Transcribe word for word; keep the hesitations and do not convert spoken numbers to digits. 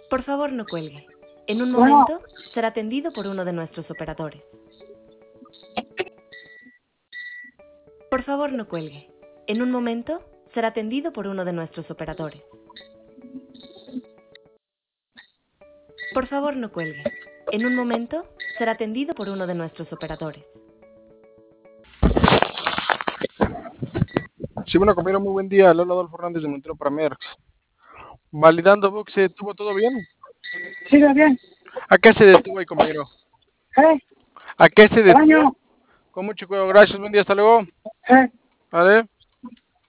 Por favor, no cuelgue. En un Bueno, momento será atendido por uno de nuestros operadores. Por favor, no cuelgue. En un momento será atendido por uno de nuestros operadores. Por favor, no cuelgue. En un momento será atendido por uno de nuestros operadores. Sí, bueno, compañero, muy buen día. Lola Adolfo Hernández de Montero para Merx. Validando boxe, ¿tuvo todo bien? sigue bien. ¿A qué se detuvo ahí, compañero? ¿Eh? ¿A qué se detuvo? Baño. Con mucho cuidado, gracias, buen día, hasta luego. ¿Eh? Vale.